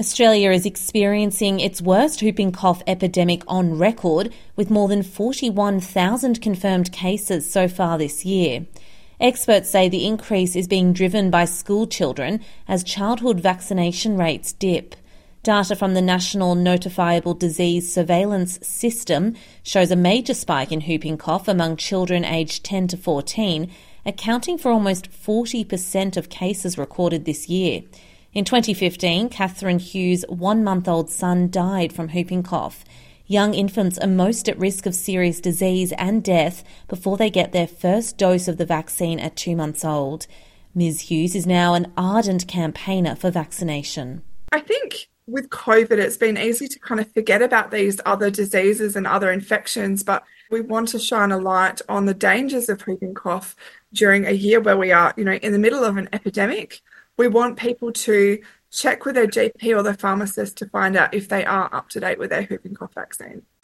Australia is experiencing its worst whooping cough epidemic on record, with more than 41,000 confirmed cases so far this year. Experts say the increase is being driven by school children as childhood vaccination rates dip. Data from the National Notifiable Disease Surveillance System shows a major spike in whooping cough among children aged 10 to 14, accounting for almost 40% of cases recorded this year. In 2015, Catherine Hughes' 1-month-old son died from whooping cough. Young infants are most at risk of serious disease and death before they get their first dose of the vaccine at 2 months old. Ms. Hughes is now an ardent campaigner for vaccination. I think with COVID, it's been easy to kind of forget about these other diseases and other infections, but we want to shine a light on the dangers of whooping cough during a year where we are, in the middle of an epidemic. We want people to check with their GP or their pharmacist to find out if they are up to date with their whooping cough vaccine.